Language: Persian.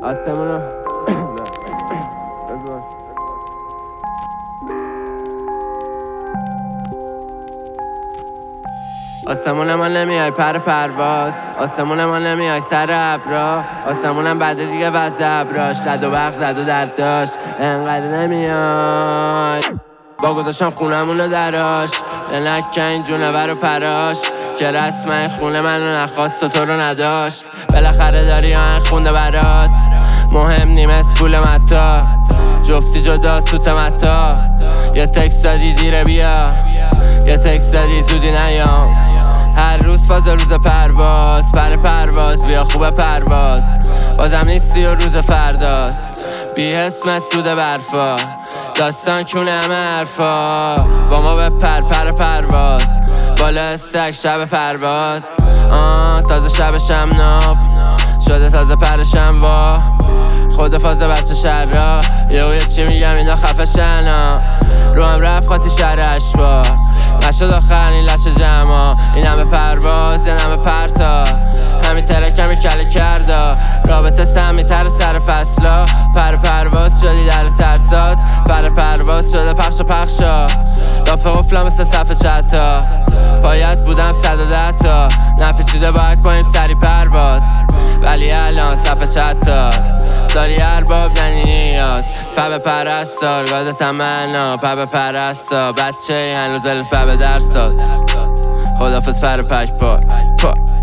آسمونو آسمون ما نمیای پر پرواز، آسمون ما نمیای سر ابرا، آسمونم بعد دیگه وضع ابراش لد و برق زد و درد داشت انقدر نمیای. با گذاشتم خونمونو دراش نکه این جونور و پراش که رسم خونه منو نخواست و تو رو نداشت. بالاخره داری آهنگ خونده برات، مهم نیم اسپول متا، جفتی جدا سوت متا. یه تکس دادی دیره بیا، یه تکس دادی زودی نیام. هر روز فاز روز پرواز، پرواز بیا خوب پرواز. بازم نیستی و روز فرداست، بی اسم سود برفا. داستان کونه همه حرفا، با ما به پرواز. بالا استک شب پرواز، تازه شب شمناب شده تازه پرشم وا. خود فاز بچه شهر را یه چی میگم اینا خفشن رو هم رفت خاطی شهر اشبا. نشد آخر این لش جمع، این همه پرواز این همه پرتا. همین ترکمی کله کردا، رابطه سمیتر سر فصلا. پرواز شدی در سرسات، پرواز شده پخشا. دافه قفلا مثل صفحه چتا، پایت بودم 110 تا. نپیچیده باید کنیم سری پرواز، ولی الان صفحه چتا. داری ارباب ننی نیاز، پب پرستار گادتم منا. پب پرستار بچه هنوز دلت پب درساد. خدافز پر پک پا